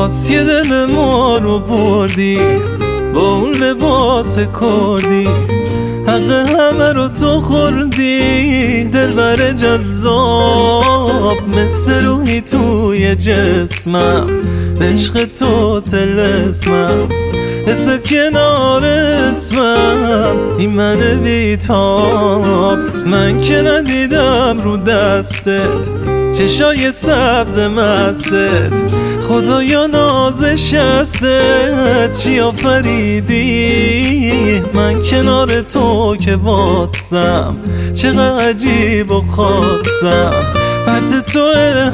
باز یه دل ما رو بردی با اون لباس کردی، حق همه رو تو خوردی. دلبر جذاب مثل روحی توی جسمم، به عشق تو طلسمم، اسمت کنار اسمم، این من بیتاب. من که ندیدم رو دستت چشای سبز مستت، خدایا نازش هستت چی آفریدی. من کنار تو که واسم چقدر عجیب و خاصم، پرت تو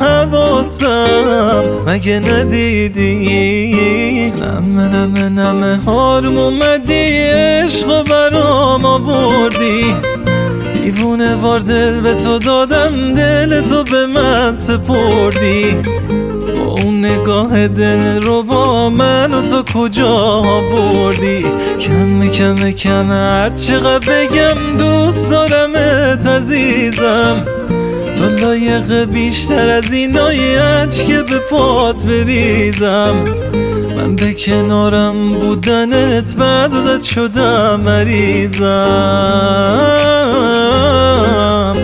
حواسم مگه ندیدی. نمه نمه نمه هارم اومدی، عشق و برام آوردی، دیوونه وار دل به تو دادم، دل تو به من سپردی. با اون نگاه دل رو با من و تو کجا بردی. کمه کمه کمه هر چقدر بگم دوست دارمت عزیزم، تو لایق بیشتر از اینایی هرچ که به پات بریزم. من به کنارم بودنت بعد عادت شدم مریضم.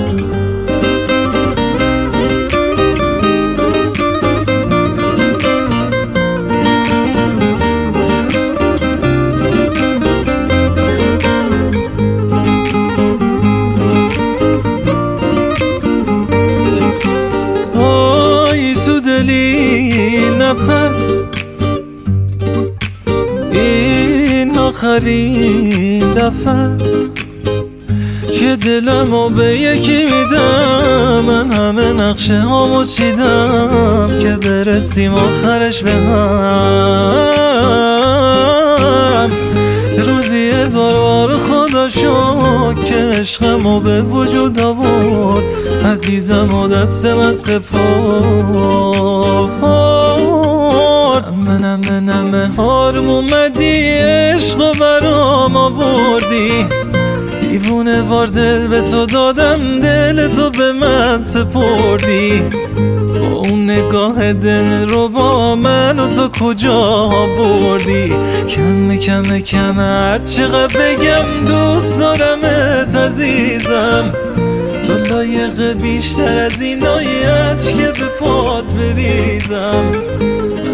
آی تو دلی نفس، این آخرین دفعست که دلمو به یکی میدم. من همه نقشه هامو چیدم که برسیم آخرش به هم. روزی 1000 بار خدا شکر که عشقمو به وجود آورد، عزیزم و دست من سپرد. نمه نمه هارم اومدی، عشق و برام آوردی، دیوونه وار دل به تو دادم، دل تو به من سپردی. با اون نگاه دل رو با من و تو کجا بردی. کمه کمه کمه هر چقدر بگم دوست دارمت عزیزم، تو لایق بیشتر از اینایی هرچ که به پات بریزم.